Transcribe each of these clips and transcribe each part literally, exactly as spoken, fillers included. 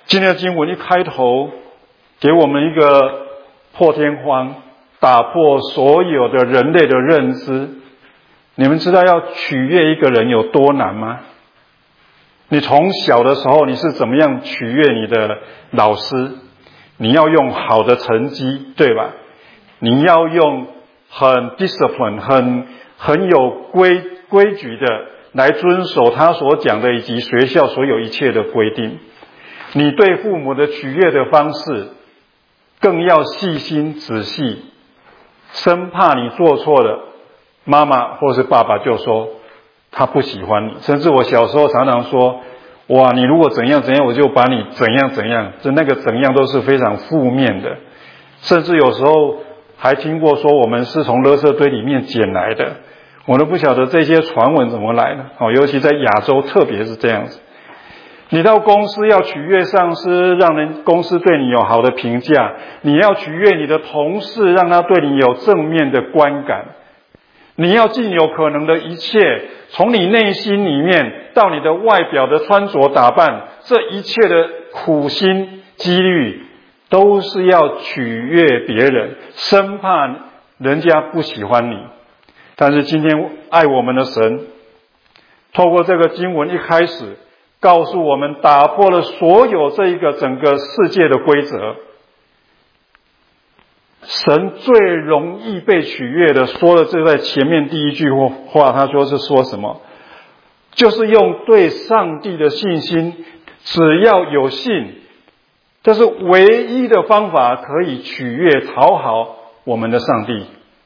今天的经文一开头给我们一个破天荒，打破所有的人类的认知。你们知道要取悦一个人有多难吗？你从小的时候你是怎么样取悦你的老师？你要用好的成绩，对吧？你要用很 discipline 很很有规规矩的来遵守他所讲的以及学校所有一切的规定。你对父母的取悦的方式更要细心仔细，生怕你做错了，妈妈或是爸爸就说他不喜欢你。甚至我小时候常常说，哇，你如果怎样怎样，我就把你怎样怎样，这那个怎样都是非常负面的。甚至有时候还听过说我们是从垃圾堆里面捡来的，我都不晓得这些传闻怎么来的。哦，尤其在亚洲特别是这样子。你到公司要取悦上司，让人公司对你有好的评价，你要取悦你的同事，让他对你有正面的观感。你要尽有可能的一切，从你内心里面到你的外表的穿着打扮，这一切的苦心积虑都是要取悦别人，生怕人家不喜欢你。但是今天爱我们的神透过这个经文一开始告诉我们，打破了所有这一个整个世界的规则。神最容易被取悦的，说了这在前面第一句话，他说是说什么？就是用对上帝的信心，只要有信，这是唯一的方法可以取悦讨好我们的上帝。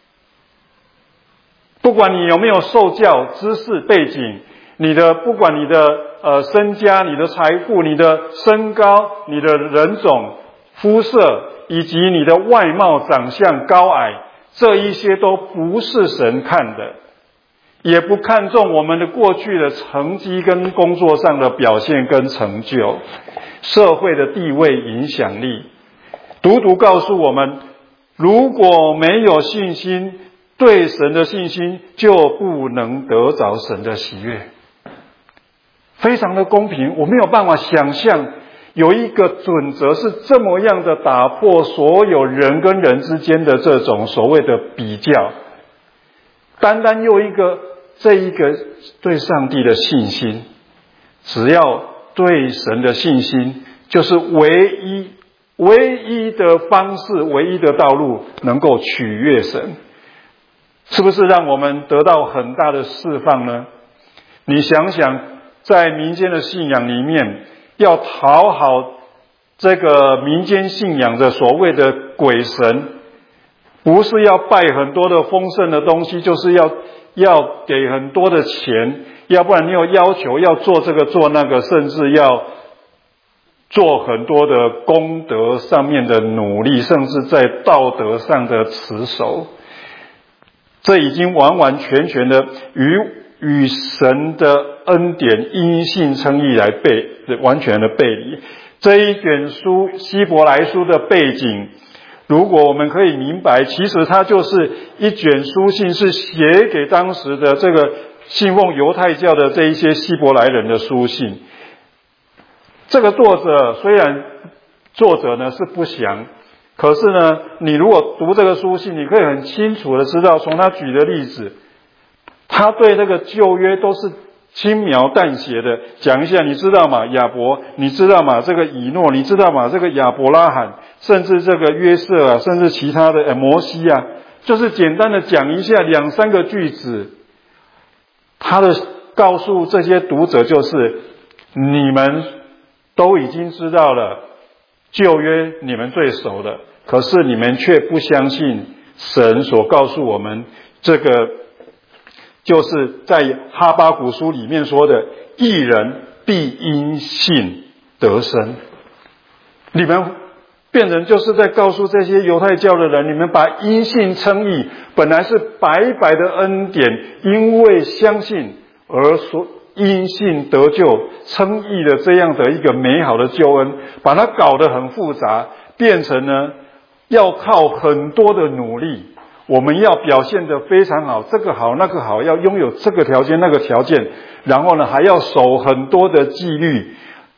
不管你有没有受教、知识背景，你的不管你的呃身家、你的财富、你的身高、你的人种、肤色以及你的外貌、长相、高矮，这一些都不是神看的，也不看重我们的过去的成绩跟工作上的表现跟成就、社会的地位、影响力。独独告诉我们，如果没有信心，对神的信心就不能得着神的喜悦。非常的公平，我没有办法想象有一个准则是这么样的打破所有人跟人之间的这种所谓的比较，单单用一个这一个对上帝的信心，只要对神的信心，就是唯一唯一的方式，唯一的道路能够取悦神。是不是让我们得到很大的释放呢？你想想，在民间的信仰里面，要讨好这个民间信仰的所谓的鬼神，不是要拜很多的丰盛的东西，就是要要给很多的钱，要不然你有要求要做这个做那个，甚至要做很多的功德上面的努力，甚至在道德上的持守。这已经完完全全的与与神的恩典因信称义来背完全的背离。这一卷书希伯来书的背景，如果我们可以明白，其实它就是一卷书信，是写给当时的这个信奉犹太教的这一些希伯来人的书信。这个作者虽然作者呢是不详，可是呢，你如果读这个书信，你可以很清楚的知道，从他举的例子，他对那个旧约都是轻描淡写的讲一下。你知道吗？亚伯，你知道吗？这个以诺，你知道吗？这个亚伯拉罕，甚至这个约瑟啊，甚至其他的呃摩西啊，就是简单的讲一下两三个句子。他的告诉这些读者就是，你们都已经知道了。旧约你们最熟的，可是你们却不相信神所告诉我们，这个就是在哈巴谷书里面说的，义人必因信得生。你们变成就是在告诉这些犹太教的人，你们把因信称义本来是白白的恩典，因为相信而所因信得救称义的这样的一个美好的救恩，把它搞得很复杂，变成呢要靠很多的努力，我们要表现得非常好，这个好那个好，要拥有这个条件那个条件，然后呢还要守很多的纪律，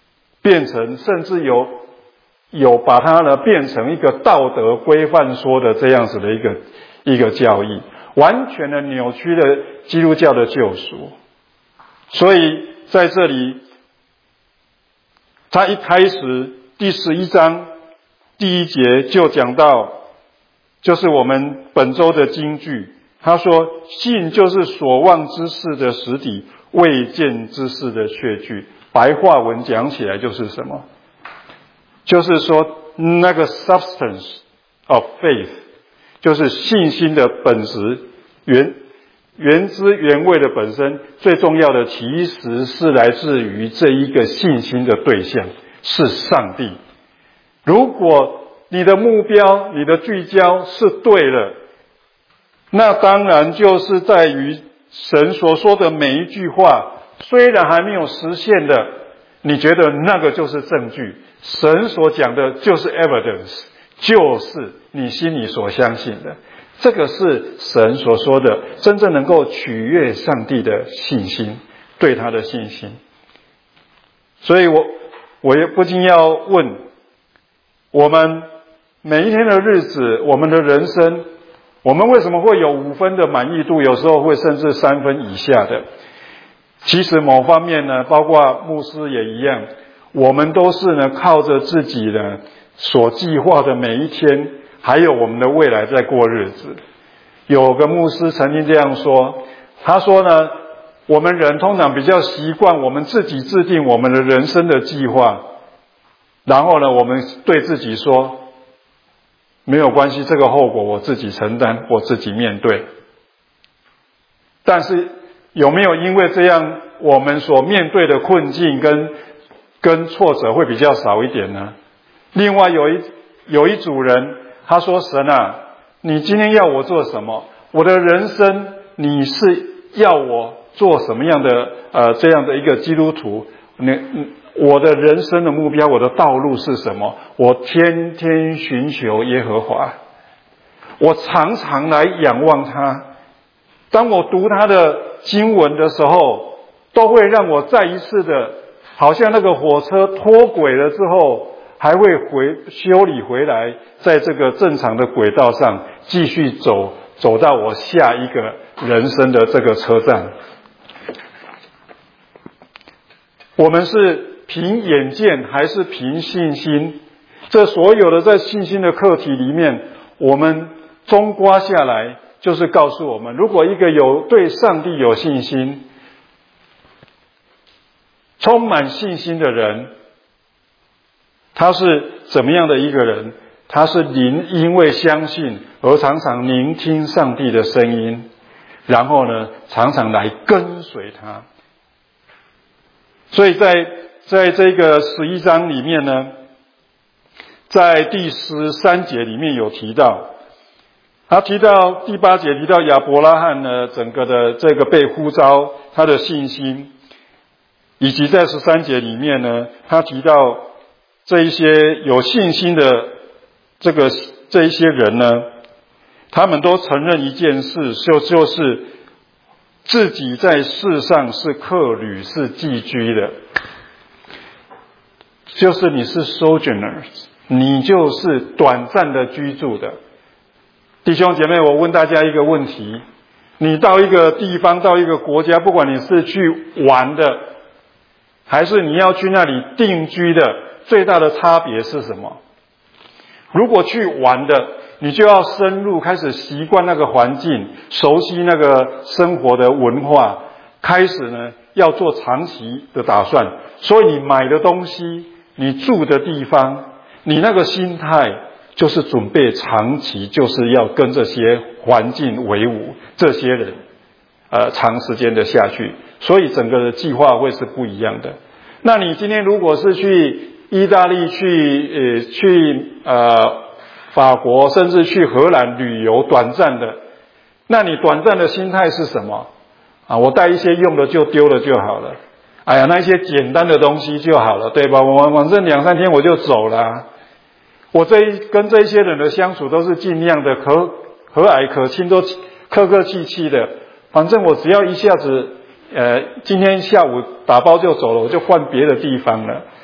变成甚至有有把它呢变成一个道德规范说的这样子的一个一个教义，完全的扭曲了基督教的救赎。所以在这里，他一开始第十一章第一节就讲到，就是我们本周的金句，他说信就是所望之事的实底，未见之事的确据。白话文讲起来就是什么？就是说那个 substance of faith， 就是信心的本质，原原汁原味的本身，最重要的其实是来自于这一个信心的对象是上帝。如果你的目标、你的聚焦是对了，那当然就是在于神所说的每一句话，虽然还没有实现的，你觉得那个就是证据，神所讲的就是 evidence， 就是你心里所相信的。这个是神所说的真正能够取悦上帝的信心，对他的信心。所以我我也不禁要问，我们每一天的日子，我们的人生，我们为什么会有五分的满意度，有时候会甚至三分以下的？其实某方面呢，包括牧师也一样，我们都是呢靠着自己呢所计划的每一天，还有我们的未来在过日子。有个牧师曾经这样说，他说呢，我们人通常比较习惯我们自己制定我们的人生的计划，然后呢，我们对自己说，没有关系，这个后果我自己承担，我自己面对。但是有没有因为这样，我们所面对的困境跟跟挫折会比较少一点呢？另外有一有一组人，他说：“神啊，你今天要我做什么？我的人生，你是要我做什么样的呃这样的一个基督徒？你我的人生的目标，我的道路是什么？我天天寻求耶和华，我常常来仰望他。当我读他的经文的时候，都会让我再一次的，好像那个火车脱轨了之后，还会回修理回来，在这个正常的轨道上继续走，走到我下一个人生的这个车站。我们是凭眼见还是凭信心？这所有的在信心的课题里面，我们综括下来，就是告诉我们，如果一个有对上帝有信心、充满信心的人，他是怎么样的一个人？他是灵因为相信而常常聆听上帝的声音，然后呢，常常来跟随他。所以在在这个十一章里面呢，在第十三节里面有提到，他提到第八节提到亚伯拉罕呢整个的这个被呼召他的信心，以及在十三节里面呢，他提到这一些有信心的这个这一些人呢，他们都承认一件事，就就是自己在世上是客旅，是寄居的，就是你是 sojourners， 你就是短暂的居住的。弟兄姐妹，我问大家一个问题，你到一个地方，到一个国家，不管你是去玩的，还是你要去那里定居的，最大的差别是什么？如果去玩的，你就要深入开始习惯那个环境，熟悉那个生活的文化，开始呢要做长期的打算。所以你买的东西，你住的地方，你那个心态就是准备长期就是要跟这些环境为伍，这些人呃长时间的下去，所以整个的计划会是不一样的。那你今天如果是去意大利，去呃去呃法国，甚至去荷兰旅游短暂的，那你短暂的心态是什么啊？我带一些用的就丢了就好了，哎呀，那一些简单的东西就好了，对吧？我反正两三天我就走了啊。我这一跟这一些人的相处都是尽量的和和蔼可亲，都客客气气的，反正我只要一下子呃今天下午打包就走了，我就换别的地方了。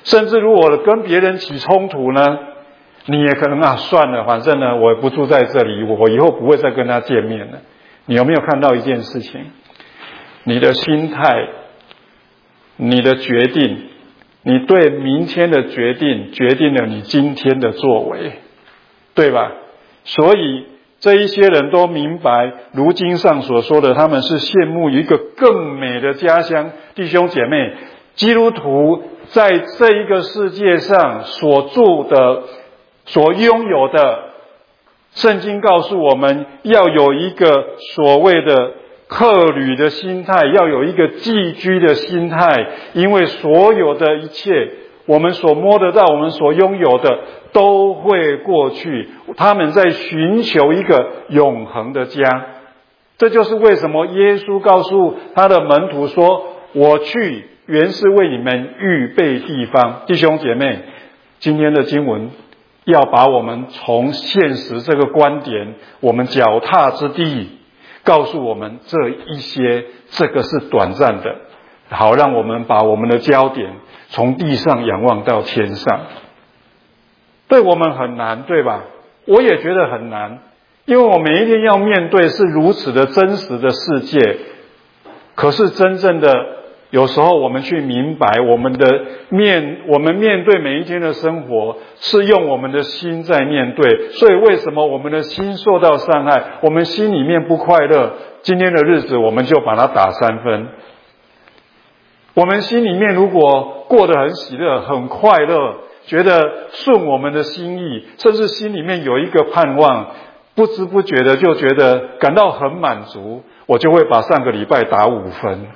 甚至如果跟别人起冲突呢，你也可能啊，算了，反正呢，我也不住在这里，我以后不会再跟他见面了。你有没有看到一件事情？你的心态，你的决定，你对明天的决定，决定了你今天的作为，对吧？所以这一些人都明白，如经上所说的，他们是羡慕一个更美的家乡。弟兄姐妹，基督徒在这一个世界上所住的、所拥有的，圣经告诉我们要有一个所谓的客旅的心态，要有一个寄居的心态，因为所有的一切，我们所摸得到，我们所拥有的都会过去，他们在寻求一个永恒的家。这就是为什么耶稣告诉他的门徒说，我去原是为你们预备地方。弟兄姐妹，今天的经文要把我们从现实这个观点，我们脚踏之地，告诉我们这一些，这个是短暂的，好让我们把我们的焦点从地上仰望到天上。对我们很难，对吧？我也觉得很难，因为我每一天要面对是如此的真实的世界。可是真正的，有时候我们去明白，我们的面，我们面对每一天的生活，是用我们的心在面对。所以为什么我们的心受到伤害，我们心里面不快乐，今天的日子我们就把它打三分。我们心里面如果过得很喜乐、很快乐，觉得顺我们的心意，甚至心里面有一个盼望，不知不觉的就觉得感到很满足，我就会把上个礼拜打五分。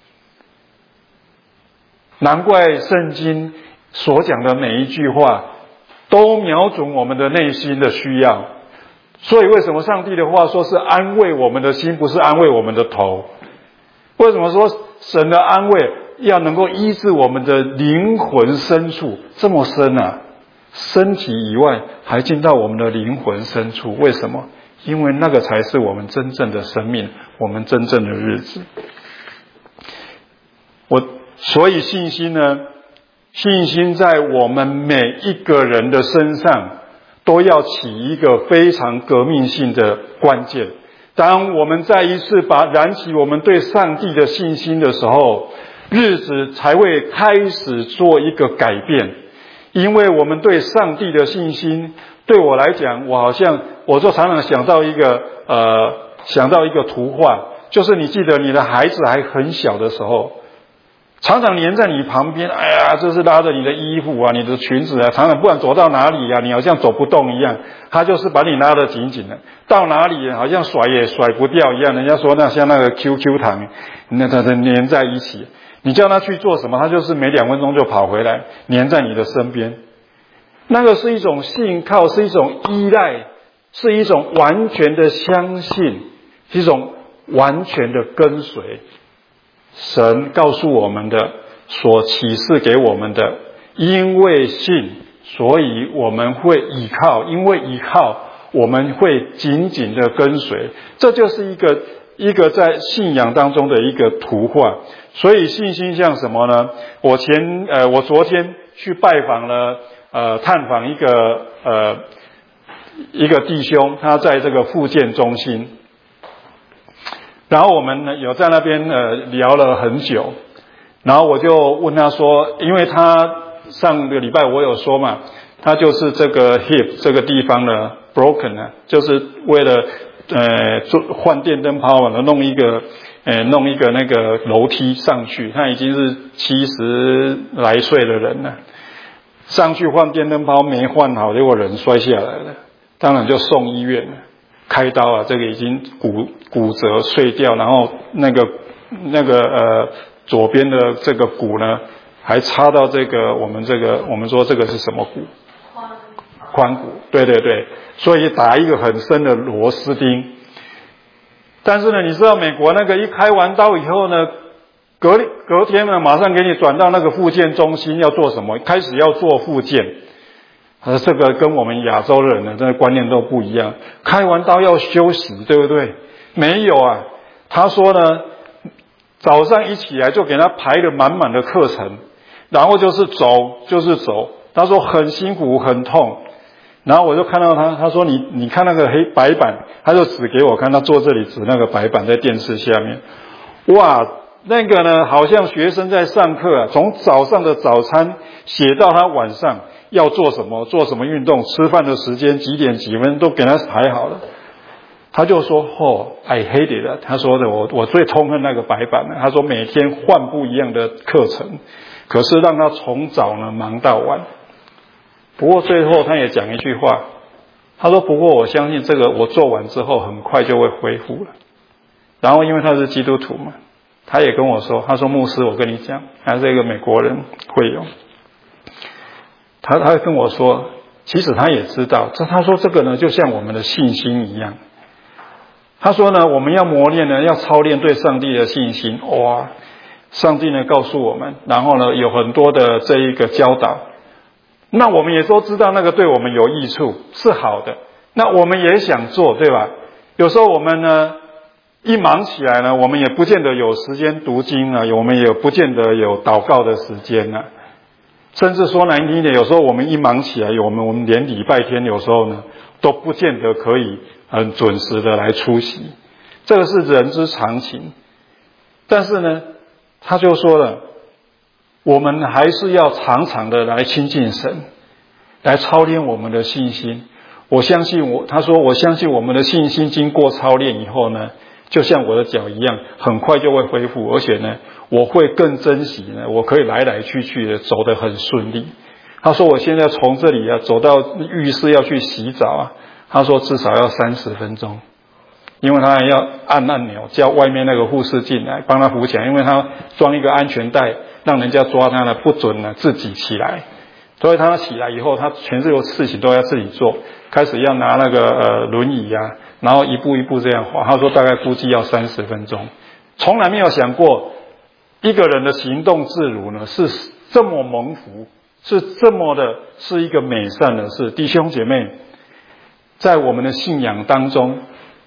难怪圣经所讲的每一句话都瞄准我们的内心的需要。所以为什么上帝的话说是安慰我们的心，不是安慰我们的头？为什么说神的安慰要能够医治我们的灵魂深处？这么深啊，身体以外还进到我们的灵魂深处。为什么？因为那个才是我们真正的生命，我们真正的日子。我所以信心呢，信心在我们每一个人的身上都要起一个非常革命性的关键。当我们再一次把燃起我们对上帝的信心的时候，日子才会开始做一个改变。因为我们对上帝的信心，对我来讲，我好像我就常常想到一个呃，想到一个图画，就是你记得你的孩子还很小的时候，常常黏在你旁边，哎呀，这是拉着你的衣服啊，你的裙子啊，常常不管走到哪里啊，你好像走不动一样，他就是把你拉得紧紧的，到哪里好像甩也甩不掉一样。人家说那像那个 Q Q 糖，那它的黏在一起，你叫他去做什么，他就是每两分钟就跑回来，黏在你的身边。那个是一种信靠，是一种依赖，是一种完全的相信，是一种完全的跟随。神告诉我们的，所启示给我们的，因为信，所以我们会依靠，因为依靠，我们会紧紧的跟随。这就是一个一个在信仰当中的一个图画。所以信心像什么呢？我前呃，我昨天去拜访了呃，探访一个呃一个弟兄，他在这个复健中心。然后我们呢有在那边呃聊了很久，然后我就问他说，因为他上个礼拜我有说嘛，他就是这个 hip 这个地方呢 broken 啊，就是为了呃做换电灯泡嘛，弄一个呃弄一个那个楼梯上去，他已经是七十来岁的人了，上去换电灯泡没换好，结果人摔下来了，当然就送医院了。开刀啊，这个已经骨骨折碎掉，然后那个那个呃左边的这个骨呢，还插到这个我们这个我们说这个是什么骨？髋骨。对对对，所以打一个很深的螺丝钉。但是呢，你知道美国那个一开完刀以后呢，隔隔天呢，马上给你转到那个复健中心要做什么？开始要做复健。呃，这个跟我们亚洲人的这个观念都不一样。开完刀要休息，对不对？没有啊，他说呢，早上一起来就给他排了满满的课程。 然后就是走，就是走。他说很辛苦，很痛。然后我就看到他，他说你你看那个黑白板，他就指给我看，他坐这里指那个白板在电视下面。哇，那个呢，好像学生在上课啊，从早上的早餐写到他晚上要做什么，做什么运动，吃饭的时间几点几分都给他排好了。他就说哦 I hate it， 他说的我我最痛恨那个白板了。他说每天换不一样的课程，可是让他从早呢忙到晚。不过最后他也讲一句话，他说不过我相信这个我做完之后很快就会恢复了。然后因为他是基督徒嘛，他也跟我说，他说牧师我跟你讲，他是一个美国人会有，他他跟我说其实他也知道，这他说这个呢就像我们的信心一样。他说呢我们要磨练呢，要操练对上帝的信心。哇，上帝呢告诉我们，然后呢有很多的这一个教导，那我们也都知道那个对我们有益处，是好的，那我们也想做，对吧？有时候我们呢一忙起来呢，我们也不见得有时间读经啊，我们也不见得有祷告的时间啊。甚至说难听一点，有时候我们一忙起来，我们我们连礼拜天有时候呢都不见得可以很准时的来出席，这个是人之常情。但是呢他就说了，我们还是要常常的来亲近神，来操练我们的信心。我相信我，他说我相信我们的信心经过操练以后呢，就像我的脚一样，很快就会恢复，而且呢我会更珍惜呢，我可以来来去去的走得很顺利。他说我现在从这里啊走到浴室要去洗澡啊，他说至少要三十分钟，因为他还要按按钮叫外面那个护士进来帮他扶起来，因为他装一个安全带，让人家抓他呢不准呢自己起来，所以他起来以后他全部事情都要自己做，开始要拿那个呃轮椅啊，然后一步一步这样滑。他说大概估计要三十分钟。从来没有想过一个人的行动自如呢是这么蒙福，是这么的是一个美善的事。弟兄姐妹，在我们的信仰当中，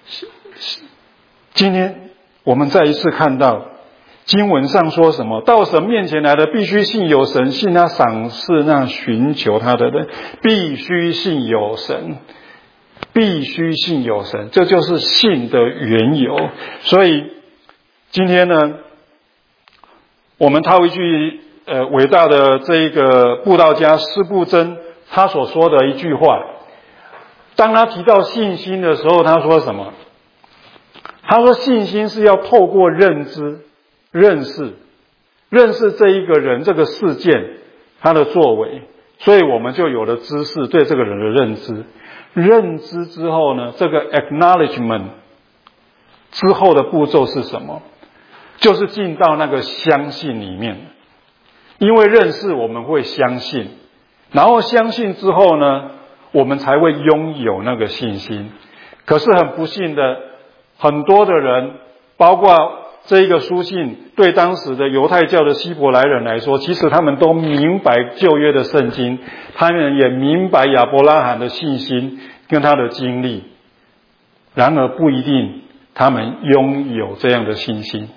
今天我们再一次看到经文上说什么，到神面前来的必须信有神，信他赏赐那寻求他的人，必须信有神，必须信有神，这就是信的缘由。所以今天呢我们套一句呃伟大的这一个布道家施布真他所说的一句话，当他提到信心的时候，他说什么？他说信心是要透过认知认识认识这一个人这个事件他的作为，所以我们就有了知识对这个人的认知。认知之后呢，这个 acknowledgement 之后的步骤是什么？就是进到那个相信里面。因为认识我们会相信，然后相信之后呢，我们才会拥有那个信心。可是很不幸的，很多的人，包括这一个书信对当时的犹太教的希伯来人来说，其实他们都明白旧约的圣经，他们也明白亚伯拉罕的信心跟他的经历，然而不一定他们拥有这样的信心。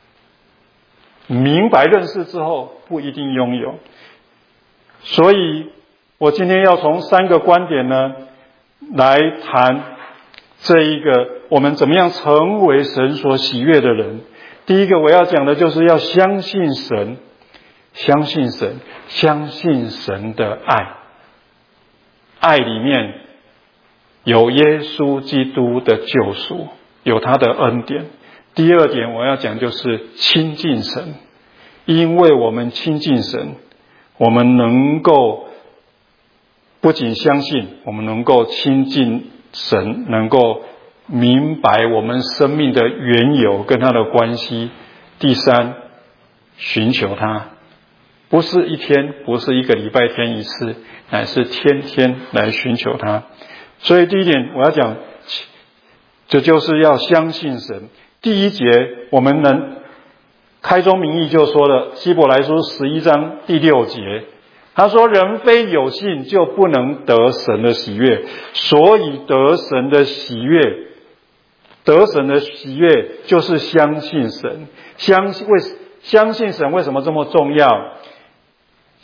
明白认识之后不一定拥有。所以我今天要从三个观点呢来谈这一个我们怎么样成为神所喜悦的人。第一个我要讲的就是要相信神，相信神，相信神的爱，爱里面有耶稣基督的救赎，有他的恩典。第二点我要讲就是亲近神，因为我们亲近神，我们能够不仅相信，我们能够亲近神，能够明白我们生命的缘由跟他的关系。第三，寻求他，不是一天，不是一个礼拜天一次，乃是天天来寻求他。所以第一点我要讲，这就是要相信神。第一节我们能开宗明义就说了，希伯来书十一章第六节，他说人非有信就不能得神的喜悦，所以得神的喜悦，得神的喜悦就是相信神。相信为相信神为什么这么重要？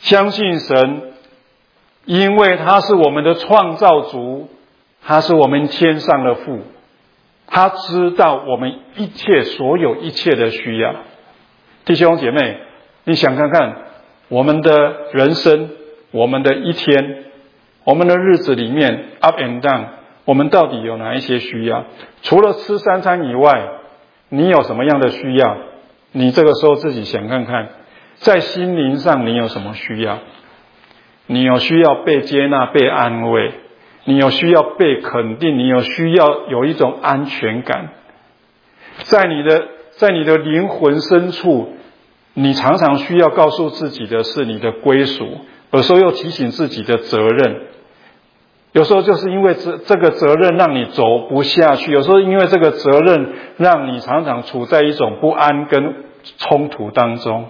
相信神，因为他是我们的创造主，他是我们天上的父，他知道我们一切所有一切的需要。弟兄姐妹，你想看看我们的人生，我们的一天，我们的日子里面 up and down， 我们到底有哪一些需要？除了吃三餐以外，你有什么样的需要？你这个时候自己想看看，在心灵上你有什么需要？你有需要被接纳、被安慰，你有需要被肯定，你有需要有一种安全感。在你的在你的灵魂深处，你常常需要告诉自己的是你的归属，有时候又提醒自己的责任。有时候就是因为这这个责任让你走不下去，有时候因为这个责任让你常常处在一种不安跟冲突当中。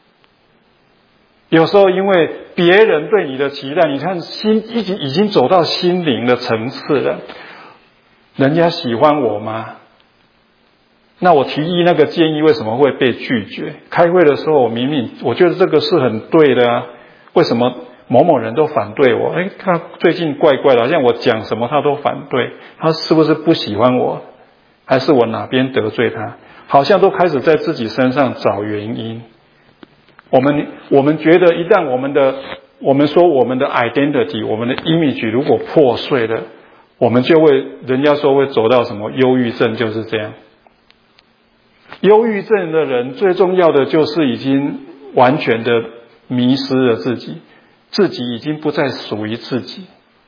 有时候因为别人对你的期待，你看心已经已经走到心灵的层次了。人家喜欢我吗？那我提议那个建议为什么会被拒绝？开会的时候我明明我觉得这个是很对的啊，为什么某某人都反对我？诶，他最近怪怪的，好像我讲什么他都反对，他是不是不喜欢我？还是我哪边得罪他？好像都开始在自己身上找原因。我们我们觉得一旦我们的我们说我们的 identity 我们的 image 如果破碎了，我们就会人家说会走到什么忧郁症，就是这样。忧郁症的人最重要的就是已经完全的迷失了自己，自己已经不再属于自己。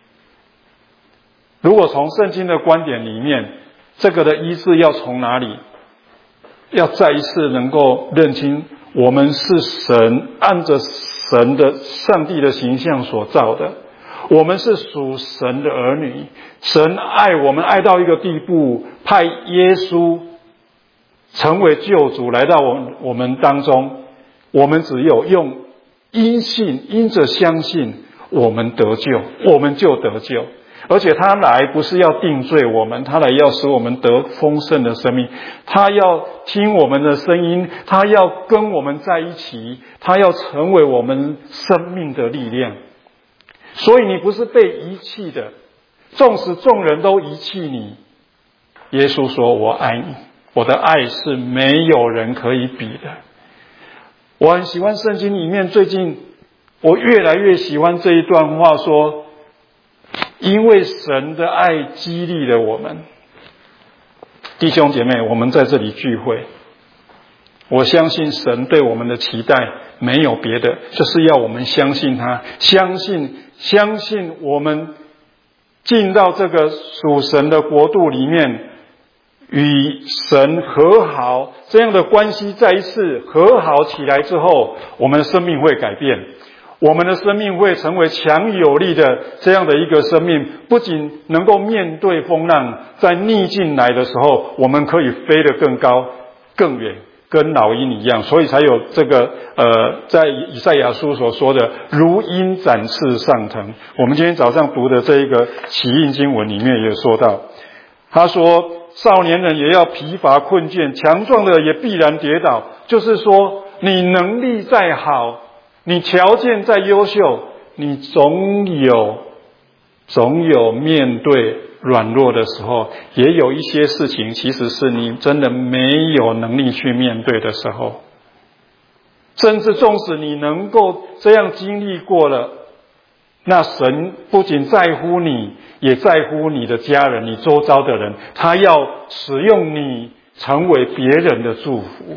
如果从圣经的观点里面，这个的医治要从哪里？要再一次能够认清我们是神按着神的上帝的形象所造的，我们是属神的儿女，神爱我们爱到一个地步，派耶稣成为救主来到我们我们当中，我们只有用因信因着相信，我们得救，我们就得救。而且他来不是要定罪我们，他来要使我们得丰盛的生命，他要听我们的声音，他要跟我们在一起，他要成为我们生命的力量。所以你不是被遗弃的，纵使众人都遗弃你，耶稣说我爱你，我的爱是没有人可以比的。我很喜欢圣经里面，最近我越来越喜欢这一段话，说因为神的爱激励了我们。弟兄姐妹，我们在这里聚会，我相信神对我们的期待没有别的，就是要我们相信他，相信相信我们进到这个属神的国度里面，与神和好，这样的关系再一次和好起来之后，我们的生命会改变，我们的生命会成为强有力的这样的一个生命，不仅能够面对风浪，在逆境来的时候，我们可以飞得更高更远，跟老鹰一样。所以才有这个呃，在以赛亚书所说的如鹰展翅上腾。我们今天早上读的这一个起印经文里面也有说到，他说少年人也要疲乏困倦，强壮的也必然跌倒。就是说你能力再好，你条件再优秀，你总有总有面对软弱的时候，也有一些事情其实是你真的没有能力去面对的时候。甚至纵使你能够这样经历过了，那神不仅在乎你，也在乎你的家人，你周遭的人，他要使用你成为别人的祝福。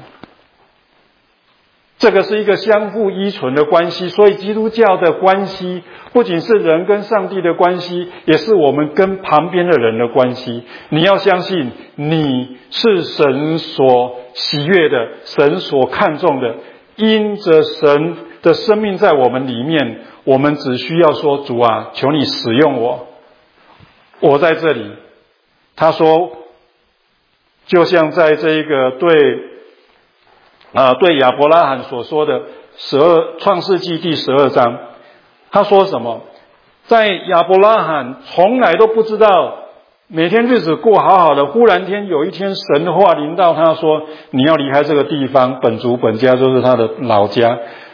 这个是一个相互依存的关系，所以基督教的关系不仅是人跟上帝的关系，也是我们跟旁边的人的关系。你要相信你是神所喜悦的，神所看重的，因着神的生命在我们里面，我们只需要说主啊，求你使用我，我在这里。他说就像在这一个对啊、呃，对亚伯拉罕所说的十二创世纪第十二章，他说什么？在亚伯拉罕从来都不知道，每天日子过好好的，忽然间有一天神的话临到他说，你要离开这个地方，本族本家就是他的老家，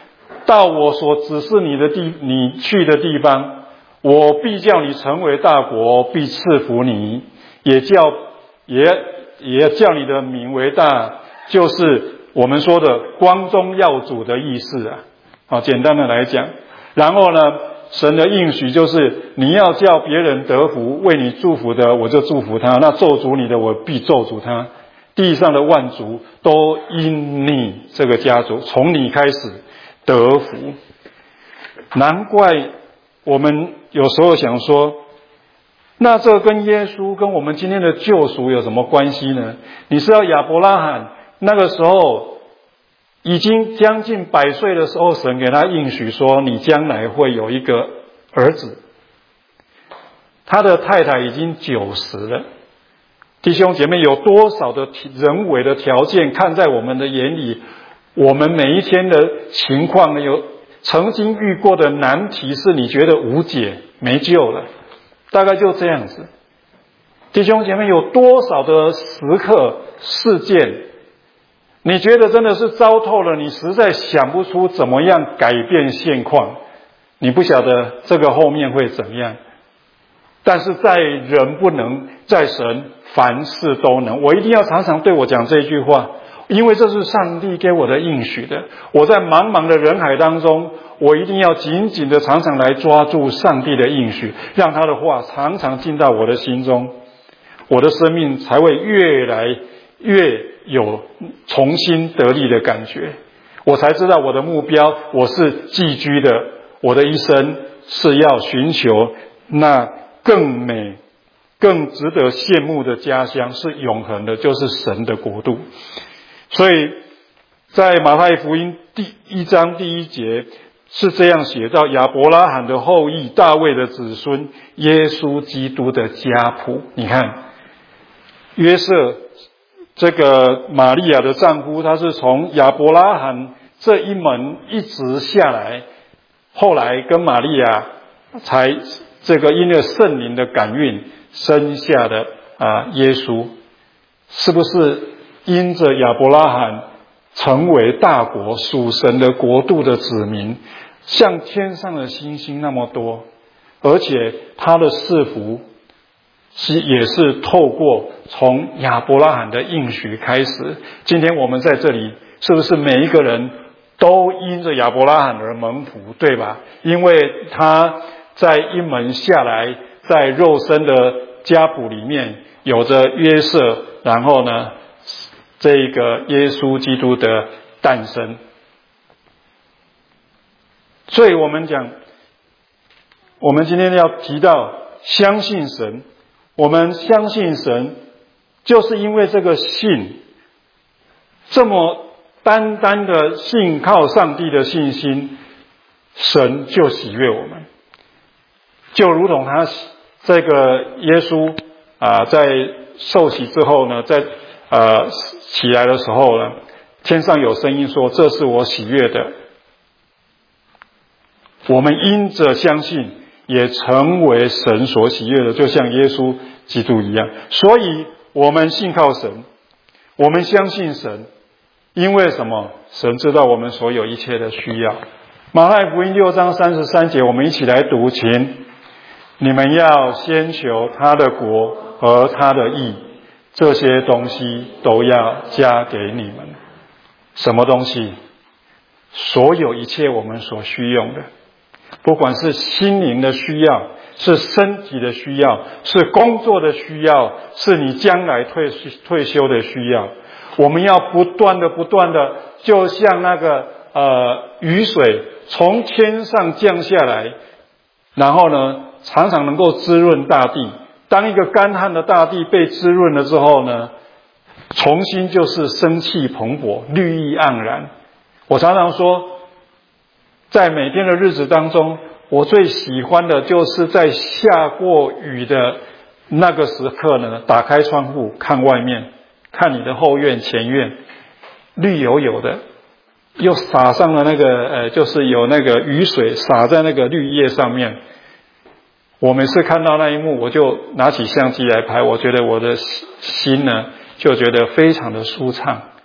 到我所指示你的地，你去的地方，我必叫你成为大国，必赐福你，也叫也也叫你的名为大，就是我们说的光中耀祖的意思啊。好，简单的来讲，然后呢，神的应许就是你要叫别人得福，为你祝福的我就祝福他，那咒诅你的我必咒诅他。地上的万族都因你这个家族从你开始得福。难怪我们有时候想说，那这跟耶稣跟我们今天的救赎有什么关系呢？你知道亚伯拉罕那个时候已经将近百岁的时候，神给他应许说你将来会有一个儿子，他的太太已经九十了。弟兄姐妹，有多少的人为的条件看在我们的眼里，我们每一天的情况呢，有曾经遇过的难题是你觉得无解没救了，大概就这样子。弟兄姐妹，有多少的时刻事件你觉得真的是糟透了，你实在想不出怎么样改变现况，你不晓得这个后面会怎样。但是在人不能，在神凡事都能。我一定要常常对我讲这句话，因为这是上帝给我的应许的。我在茫茫的人海当中，我一定要紧紧的常常来抓住上帝的应许，让他的话常常进到我的心中，我的生命才会越来越有重新得力的感觉。我才知道我的目标，我是寄居的，我的一生是要寻求那更美更值得羡慕的家乡，是永恒的，就是神的国度。所以在马太福音第一章第一节是这样写到，亚伯拉罕的后裔，大卫的子孙，耶稣基督的家谱。你看约瑟这个玛利亚的丈夫，他是从亚伯拉罕这一门一直下来，后来跟玛利亚才这个因为圣灵的感孕生下的啊耶稣，是不是因着亚伯拉罕成为大国，属神的国度的子民，像天上的星星那么多，而且他的赐福是也是透过从亚伯拉罕的应许开始。今天我们在这里，是不是每一个人都因着亚伯拉罕而蒙福，对吧？因为他在一门下来，在肉身的家谱里面有着约瑟，然后呢这个耶稣基督的诞生。所以我们讲，我们今天要提到相信神，我们相信神就是因为这个信，这么单单的信靠上帝的信心，神就喜悦我们。就如同他这个耶稣啊，在受洗之后呢，在呃起来的时候呢，天上有声音说：“这是我喜悦的。”我们因着相信，也成为神所喜悦的，就像耶稣基督一样。所以，我们信靠神，我们相信神，因为什么？神知道我们所有一切的需要。马太福音六章三十三节，我们一起来读，请。你们要先求他的国和他的义，这些东西都要加给你们。什么东西？所有一切我们所需用的，不管是心灵的需要，是身体的需要，是工作的需要，是你将来退退休的需要，我们要不断的不断的，就像那个呃雨水从天上降下来，然后呢常常能够滋润大地。当一个干旱的大地被滋润了之后呢，重新就是生气蓬勃，绿意盎然。我常常说，在每天的日子当中，我最喜欢的就是在下过雨的那个时刻呢，打开窗户看外面，看你的后院前院，绿油油的，又洒上了那个呃，就是有那个雨水洒在那个绿叶上面。我每次看到那一幕，我就拿起相机来拍，我觉得我的心呢就觉得非常的舒畅。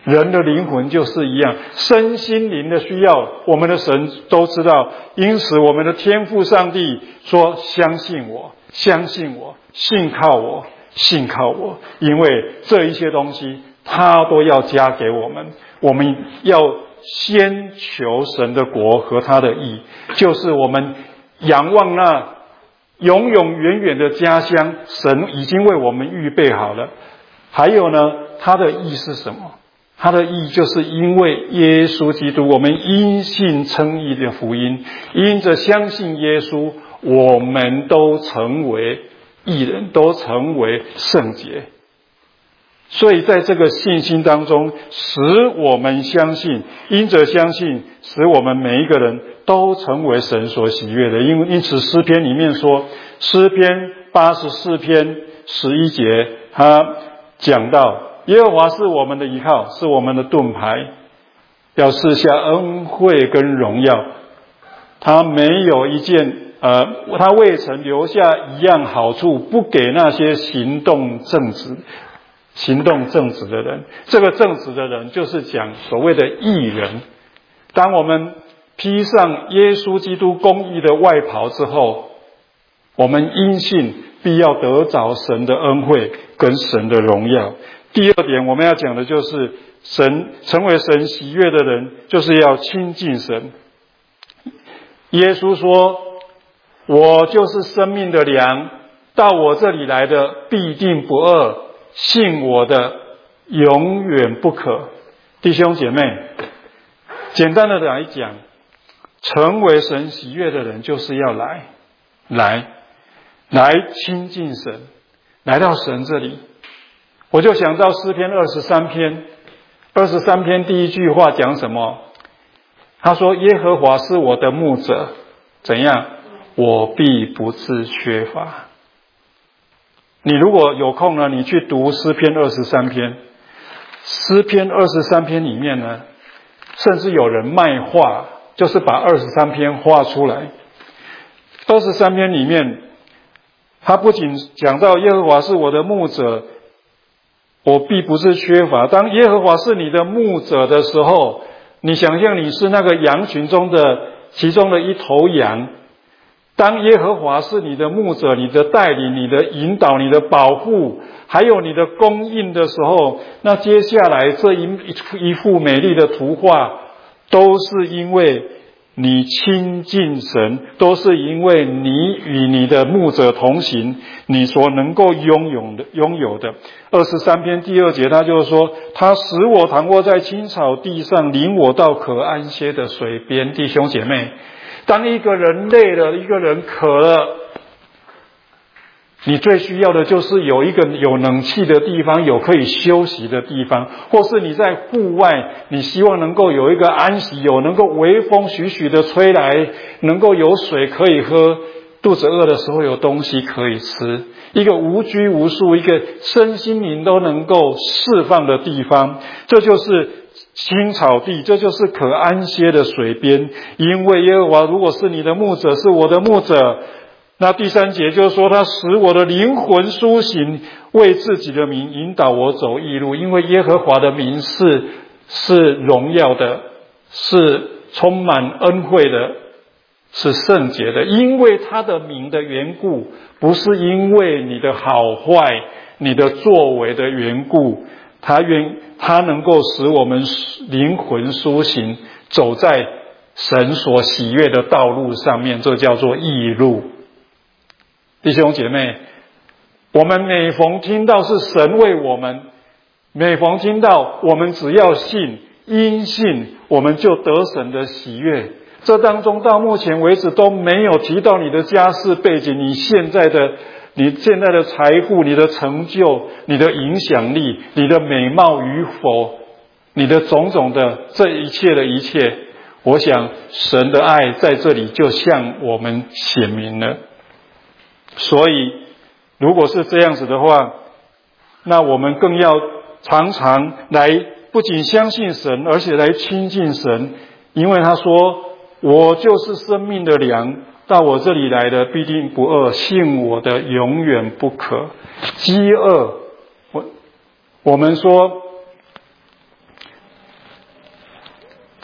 人的灵魂就是一样，身心灵的需要，我们的神都知道。因此，我们的天父上帝说：“相信我，相信我，信靠我，信靠我。”因为这一些东西，他都要加给我们。我们要先求神的国和他的义，就是我们仰望那永永远远的家乡，神已经为我们预备好了。还有呢，他的义是什么？他的义就是因为耶稣基督，我们因信称义的福音，因着相信耶稣，我们都成为义人，都成为圣洁。所以在这个信心当中，使我们相信，因着相信，使我们每一个人都成为神所喜悦的。因因此诗篇里面说，诗篇八十四篇十一节，他讲到耶和华是我们的依靠，是我们的盾牌，要赐下恩惠跟荣耀。他没有一件呃，他未曾留下一样好处，不给那些行动正直、行动正直的人。这个正直的人，就是讲所谓的义人。当我们披上耶稣基督公义的外袍之后，我们因信必要得着神的恩惠跟神的荣耀。第二点，我们要讲的就是神成为神喜悦的人，就是要亲近神。耶稣说：“我就是生命的粮，到我这里来的必定不饿，信我的永远不渴。”弟兄姐妹，简单的来讲，成为神喜悦的人，就是要来来来亲近神，来到神这里。我就想到诗篇二十三篇，二十三篇第一句话讲什么？他说：“耶和华是我的牧者，怎样？我必不致缺乏。”你如果有空呢，你去读诗篇二十三篇。诗篇二十三篇里面呢，甚至有人卖画，就是把二十三篇画出来。二十三篇里面，他不仅讲到耶和华是我的牧者，我必不是缺乏。当耶和华是你的牧者的时候，你想象你是那个羊群中的其中的一头羊。当耶和华是你的牧者，你的带领，你的引导，你的保护，还有你的供应的时候，那接下来这一一幅美丽的图画，都是因为你亲近神，都是因为你与你的牧者同行，你所能够拥有的拥有的。二十三篇第二节，他就说：“他使我躺卧在青草地上，领我到可安歇的水边。”弟兄姐妹，当一个人累了，一个人渴了，你最需要的就是有一个有冷气的地方，有可以休息的地方，或是你在户外，你希望能够有一个安息，有能够微风徐徐的吹来，能够有水可以喝，肚子饿的时候有东西可以吃，一个无拘无束，一个身心灵都能够释放的地方。这就是青草地，这就是可安歇的水边。因为耶和华如果是你的牧者，是我的牧者。那第三节就是说，他使我的灵魂苏醒，为自己的名引导我走义路。因为耶和华的名是是荣耀的，是充满恩惠的，是圣洁的。因为他的名的缘故，不是因为你的好坏，你的作为的缘故，他愿他能够使我们灵魂苏醒，走在神所喜悦的道路上面，这叫做义路。弟兄姐妹，我们每逢听到是神为我们，每逢听到我们只要信，因信我们就得神的喜悦。这当中到目前为止都没有提到你的家世背景，你现在的你现在的财富，你的成就，你的影响力，你的美貌与否，你的种种的这一切的一切，我想神的爱在这里就向我们显明了。所以如果是这样子的话，那我们更要常常来不仅相信神，而且来亲近神。因为他说，我就是生命的粮，到我这里来的必定不饿，信我的永远不渴。饥饿，我我们说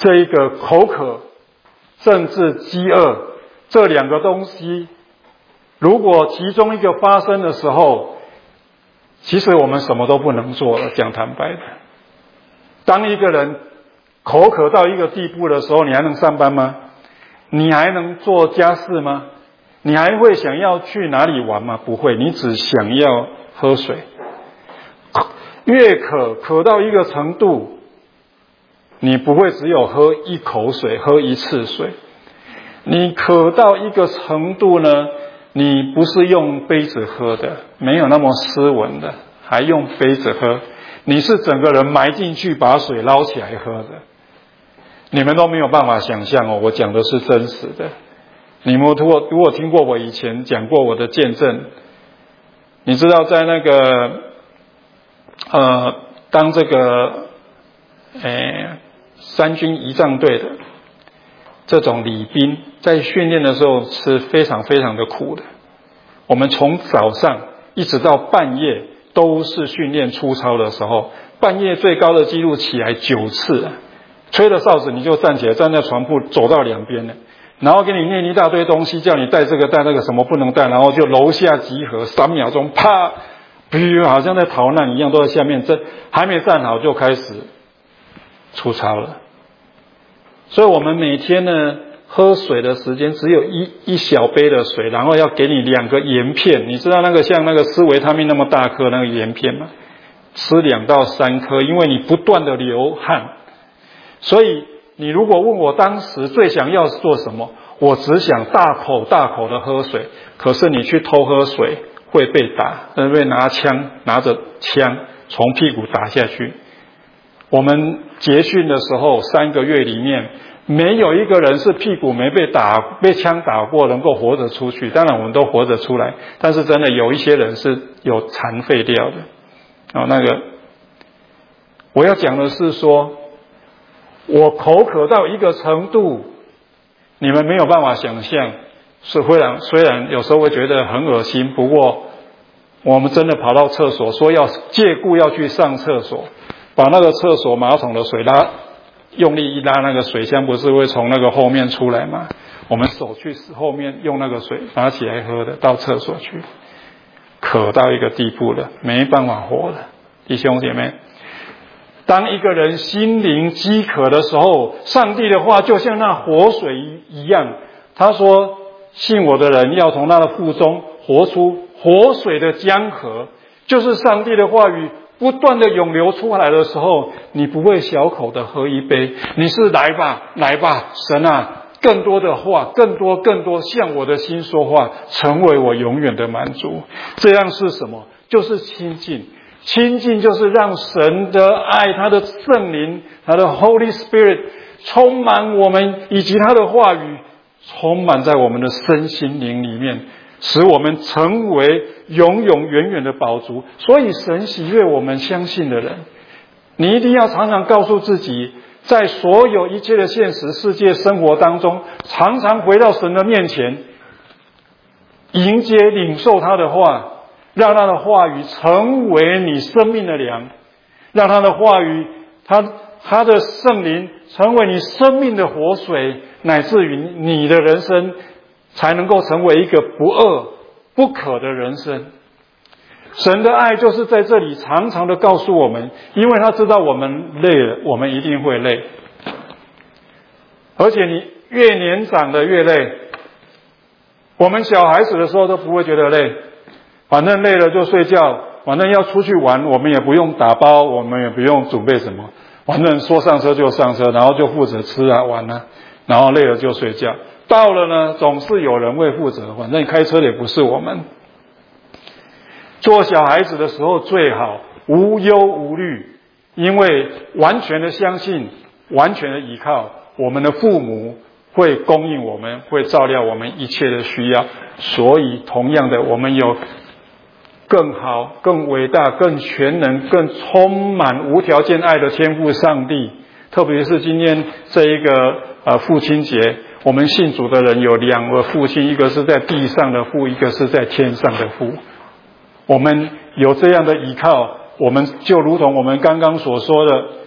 这一个口渴，甚至饥饿，这两个东西，如果其中一个发生的时候，其实我们什么都不能做了，讲坦白的。当一个人口渴到一个地步的时候，你还能上班吗？你还能做家事吗？你还会想要去哪里玩吗？不会，你只想要喝水。越渴，渴到一个程度，你不会只有喝一口水，喝一次水。你渴到一个程度呢，你不是用杯子喝的，没有那么斯文的，还用杯子喝，你是整个人埋进去把水捞起来喝的。你们都没有办法想象哦，我讲的是真实的。你们如果如果听过我以前讲过我的见证，你知道在那个呃当这个诶三军仪仗队的这种礼兵在训练的时候是非常非常的苦的。我们从早上一直到半夜都是训练出操的时候，半夜最高的纪录起来九次啊，吹了哨子你就站起来，站在床铺走到两边了，然后给你念一大堆东西，叫你带这个带那个，什么不能带，然后就楼下集合，三秒钟啪，比如好像在逃难一样，都在下面站，还没站好就开始出操了。所以我们每天呢喝水的时间只有一一小杯的水，然后要给你两个盐片，你知道那个像那个吃维他命那么大颗那个盐片吗？吃两到三颗，因为你不断的流汗。所以你如果问我当时最想要做什么，我只想大口大口的喝水。可是你去偷喝水会被打，会拿枪拿着枪从屁股打下去。我们结训的时候三个月里面没有一个人是屁股没被打被枪打过能够活着出去，当然我们都活着出来，但是真的有一些人是有残废掉的。哦，那个我要讲的是说，我口渴到一个程度，你们没有办法想象。是虽然虽然有时候会觉得很恶心，不过我们真的跑到厕所，说要借故要去上厕所，把那个厕所马桶的水拉，用力一拉，那个水箱不是会从那个后面出来吗？我们手去后面用那个水拿起来喝的，到厕所去。渴到一个地步了，没办法活了。弟兄姐妹，当一个人心灵饥渴的时候，上帝的话就像那活水一样，他说信我的人要从他的腹中活出活水的江河，就是上帝的话语不断的涌流出来的时候，你不会小口的喝一杯，你是来吧来吧，神啊，更多的话，更多更多向我的心说话，成为我永远的满足。这样是什么？就是亲近。亲近就是让神的爱，他的圣灵，他的 Holy Spirit 充满我们，以及他的话语充满在我们的身心灵里面，使我们成为永永远远的宝足。所以神喜悦我们相信的人。你一定要常常告诉自己，在所有一切的现实世界生活当中，常常回到神的面前，迎接领受他的话，让他的话语成为你生命的粮，让他的话语他他的圣灵成为你生命的活水，乃至于你的人生才能够成为一个不饿不渴的人生。神的爱就是在这里常常的告诉我们，因为他知道我们累了，我们一定会累，而且你越年长的越累。我们小孩子的时候都不会觉得累，反正累了就睡觉，反正要出去玩我们也不用打包，我们也不用准备什么，反正说上车就上车，然后就负责吃啊玩啊，然后累了就睡觉。到了呢，总是有人会负责，反正开车的也不是我们。做小孩子的时候最好无忧无虑，因为完全的相信，完全的依靠我们的父母会供应我们，会照料我们一切的需要。所以同样的，我们有更好、更伟大、更全能、更充满无条件爱的天父上帝。特别是今天这一个呃父亲节，我们信主的人有两个父亲，一个是在地上的父，一个是在天上的父。我们有这样的依靠，我们就如同我们刚刚所说的，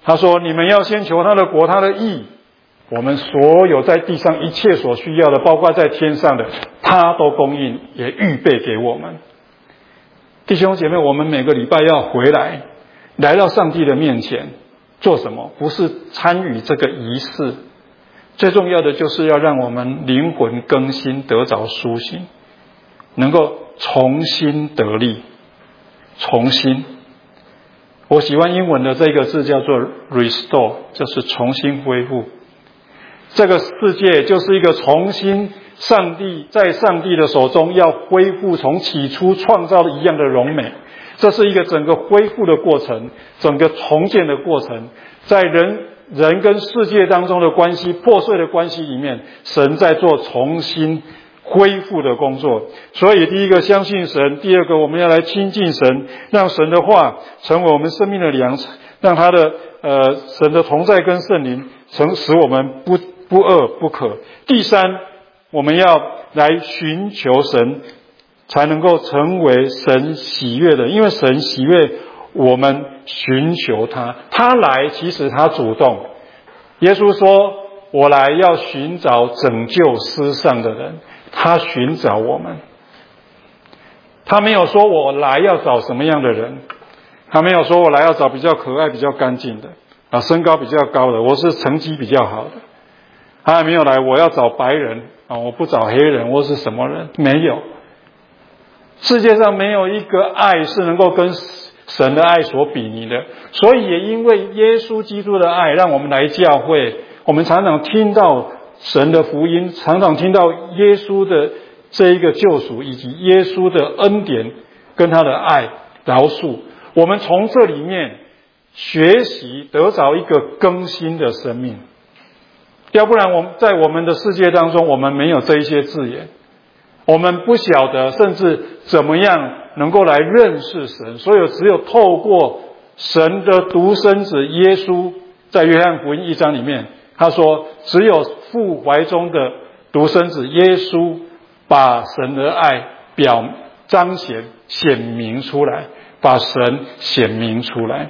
他说你们要先求他的国他的义，我们所有在地上一切所需要的，包括在天上的，他都供应也预备给我们。弟兄姐妹，我们每个礼拜要回来来到上帝的面前做什么？不是参与这个仪式，最重要的就是要让我们灵魂更新，得着苏醒，能够重新得力。重新，我喜欢英文的这个字叫做 restore， 就是重新恢复。这个世界就是一个重新，上帝在上帝的手中要恢复从起初创造的一样的荣美，这是一个整个恢复的过程，整个重建的过程。在人人跟世界当中的关系，破碎的关系里面，神在做重新恢复的工作。所以第一个相信神，第二个我们要来亲近神，让神的话成为我们生命的粮，让他的呃神的同在跟圣灵成使我们不不饿不渴。第三，我们要来寻求神，才能够成为神喜悦的，因为神喜悦我们寻求他，他来其实他主动。耶稣说我来要寻找拯救失丧的人，他寻找我们。他没有说我来要找什么样的人，他没有说我来要找比较可爱比较干净的啊，身高比较高的，我是成绩比较好的。他还没有来我要找白人啊，我不找黑人或是什么人，没有。世界上没有一个爱是能够跟神的爱所比拟的，所以也因为耶稣基督的爱，让我们来教会，我们常常听到神的福音，常常听到耶稣的这一个救赎，以及耶稣的恩典跟他的爱饶恕，我们从这里面学习得着一个更新的生命。要不然我们在我们的世界当中，我们没有这一些字眼，我们不晓得甚至怎么样能够来认识神，所以只有透过神的独生子耶稣，在约翰福音一章里面他说，只有父怀中的独生子耶稣把神的爱表彰显显明出来，把神显明出来。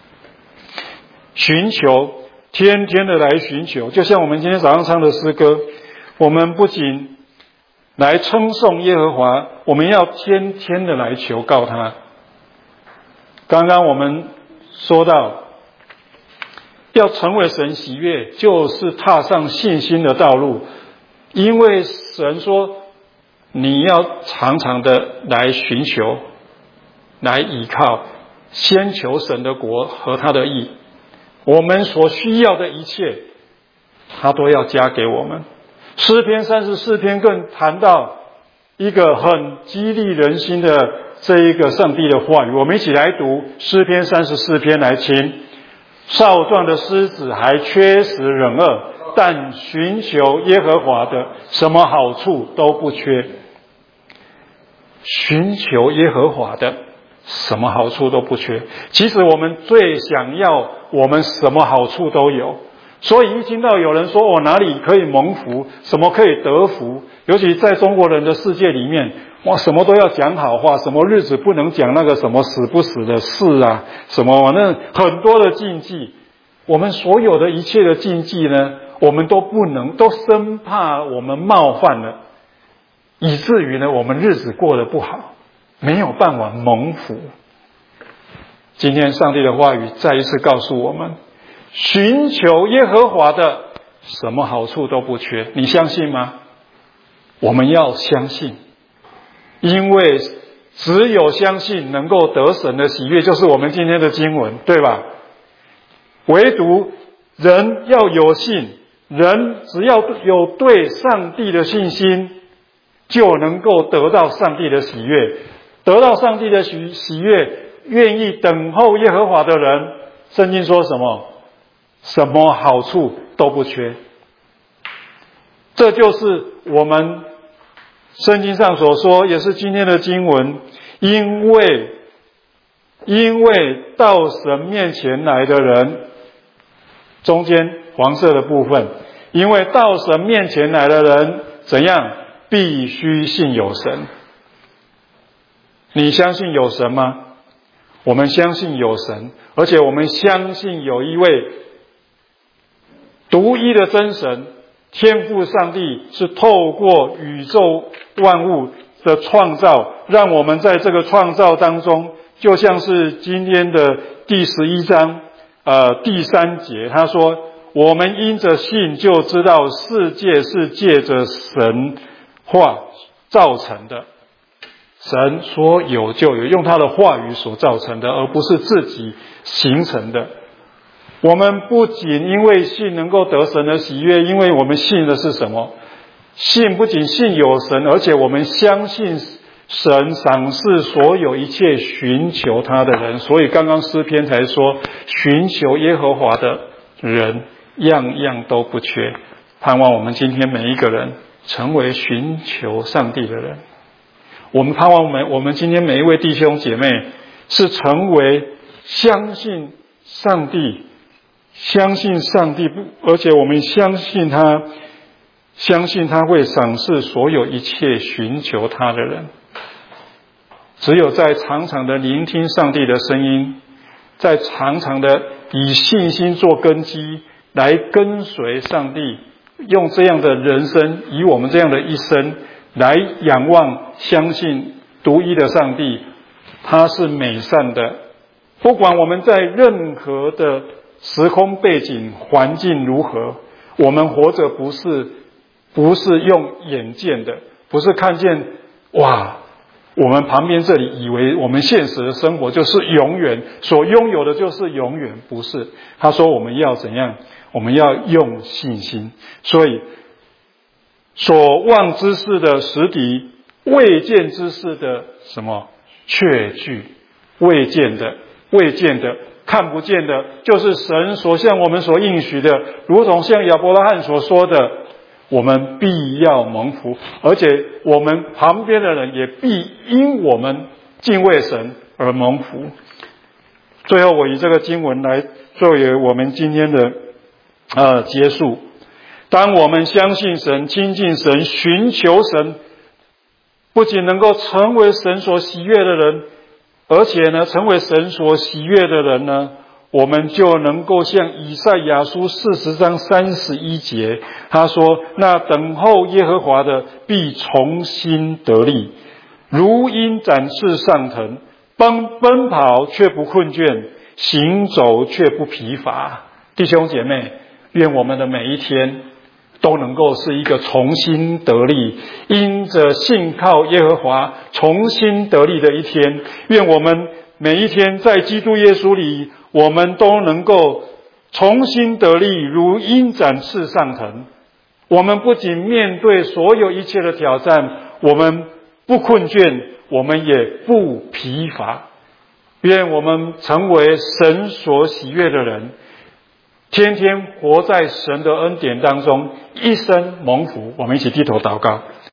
寻求，天天的来寻求，就像我们今天早上唱的诗歌，我们不仅来称颂耶和华，我们要天天的来求告他。刚刚我们说到要成为神喜悦，就是踏上信心的道路，因为神说你要常常的来寻求，来依靠，先求神的国和他的义，我们所需要的一切他都要加给我们。诗篇三十四篇更谈到一个很激励人心的这一个上帝的话语，我们一起来读诗篇三十四篇来听。少壮的狮子还缺食忍饿，但寻求耶和华的，什么好处都不缺。寻求耶和华的，什么好处都不缺。其实我们最想要，我们什么好处都有。所以一听到有人说我哪里可以蒙福，什么可以得福，尤其在中国人的世界里面，哇，什么都要讲好话，什么日子不能讲那个什么死不死的事啊，什么那很多的禁忌。我们所有的一切的禁忌呢，我们都不能，都生怕我们冒犯了，以至于呢我们日子过得不好，没有办法蒙福。今天上帝的话语再一次告诉我们，寻求耶和华的，什么好处都不缺。你相信吗？我们要相信，因为只有相信能够得神的喜悦，就是我们今天的经文，对吧？唯独人要有信，人只要有对上帝的信心，就能够得到上帝的喜悦。得到上帝的喜喜悦，愿意等候耶和华的人，圣经说什么？什么好处都不缺。这就是我们圣经上所说，也是今天的经文，因为因为到神面前来的人，中间黄色的部分，因为到神面前来的人怎样？必须信有神。你相信有神吗？ 我们相信有神，而且我们相信有一位独一的真神，天父上帝是透过宇宙万物的创造，让我们在这个创造当中，就像是今天的第十一章呃第三节，他说我们因着信就知道世界是借着神话造成的，神说有就有，用他的话语所造成的，而不是自己形成的。我们不仅因为信能够得神的喜悦，因为我们信的是什么？信不仅信有神，而且我们相信神赏赐所有一切寻求他的人。所以刚刚诗篇才说，寻求耶和华的人样样都不缺。盼望我们今天每一个人成为寻求上帝的人。我们盼望我们我们今天每一位弟兄姐妹是成为相信上帝相信上帝，而且我们相信他相信他会赏赐所有一切寻求他的人。只有在常常的聆听上帝的声音，在常常的以信心做根基来跟随上帝，用这样的人生，以我们这样的一生来仰望相信独一的上帝，他是美善的。不管我们在任何的时空背景环境如何，我们活着不是不是用眼见的，不是看见哇我们旁边这里以为我们现实的生活就是永远，所拥有的就是永远，不是。他说我们要怎样？我们要用信心。所以所望之事的实底，未见之事的什么确据？未见的未见的看不见的，就是神所向我们所应许的，如同像亚伯拉罕所说的，我们必要蒙福，而且我们旁边的人也必因我们敬畏神而蒙福。最后我以这个经文来作为我们今天的呃结束。当我们相信神、亲近神、寻求神，不仅能够成为神所喜悦的人，而且呢，成为神所喜悦的人呢，我们就能够像以赛亚书四十章三十一节，他说：那等候耶和华的必重新得力，如鹰展翅上腾，奔奔跑却不困倦，行走却不疲乏。弟兄姐妹，愿我们的每一天都能够是一个重新得力，因着信靠耶和华重新得力的一天。愿我们每一天在基督耶稣里，我们都能够重新得力，如鹰展翅上腾。我们不仅面对所有一切的挑战，我们不困倦，我们也不疲乏。愿我们成为神所喜悦的人，天天活在神的恩典当中，一生蒙福。我们一起低头祷告。